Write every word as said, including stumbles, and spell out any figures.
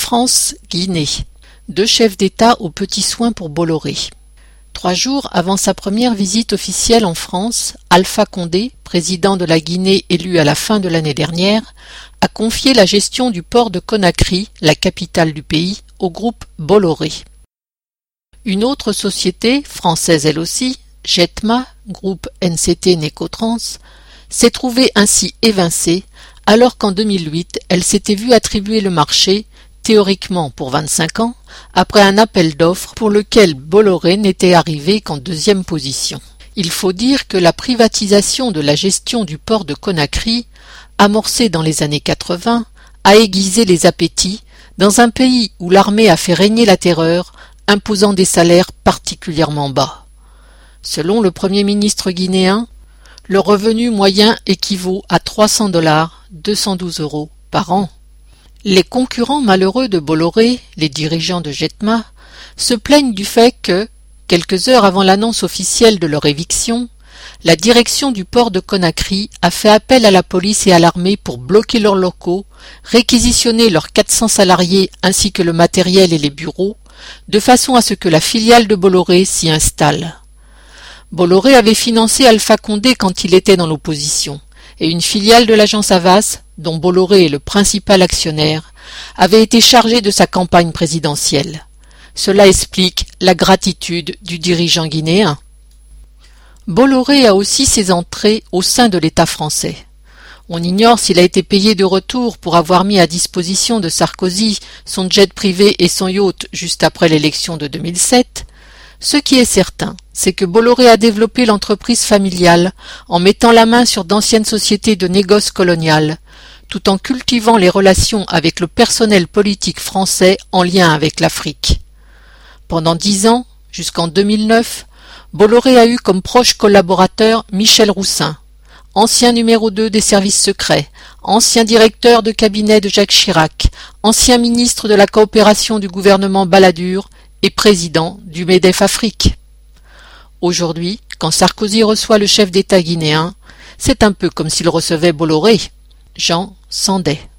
France-Guinée. Deux chefs d'État aux petits soins pour Bolloré. Trois jours avant sa première visite officielle en France, Alpha Condé, président de la Guinée élu à la fin de l'année dernière, a confié la gestion du port de Conakry, la capitale du pays, au groupe Bolloré. Une autre société, française elle aussi, Jetma, groupe N C T Nécotrans, s'est trouvée ainsi évincée, alors qu'en deux mille huit, elle s'était vue attribuer le marché, théoriquement pour vingt-cinq ans, après un appel d'offres pour lequel Bolloré n'était arrivé qu'en deuxième position. Il faut dire que la privatisation de la gestion du port de Conakry, amorcée dans les années quatre-vingts, a aiguisé les appétits dans un pays où l'armée a fait régner la terreur, imposant des salaires particulièrement bas. Selon le Premier ministre guinéen, le revenu moyen équivaut à trois cents dollars, deux cent douze euros par an. Les concurrents malheureux de Bolloré, les dirigeants de Jetma, se plaignent du fait que, quelques heures avant l'annonce officielle de leur éviction, la direction du port de Conakry a fait appel à la police et à l'armée pour bloquer leurs locaux, réquisitionner leurs quatre cents salariés ainsi que le matériel et les bureaux, de façon à ce que la filiale de Bolloré s'y installe. Bolloré avait financé Alpha Condé quand il était dans l'opposition, et une filiale de l'agence Havas, dont Bolloré est le principal actionnaire, avait été chargée de sa campagne présidentielle. Cela explique la gratitude du dirigeant guinéen. Bolloré a aussi ses entrées au sein de l'État français. On ignore s'il a été payé de retour pour avoir mis à disposition de Sarkozy son jet privé et son yacht juste après l'élection de deux mille sept. Ce qui est certain, c'est que Bolloré a développé l'entreprise familiale en mettant la main sur d'anciennes sociétés de négoce coloniales, tout en cultivant les relations avec le personnel politique français en lien avec l'Afrique. Pendant dix ans, jusqu'en deux mille neuf, Bolloré a eu comme proche collaborateur Michel Roussin, ancien numéro deux des services secrets, ancien directeur de cabinet de Jacques Chirac, ancien ministre de la coopération du gouvernement Balladur et président du MEDEF Afrique. Aujourd'hui, quand Sarkozy reçoit le chef d'État guinéen, c'est un peu comme s'il recevait Bolloré. Jean Sandet.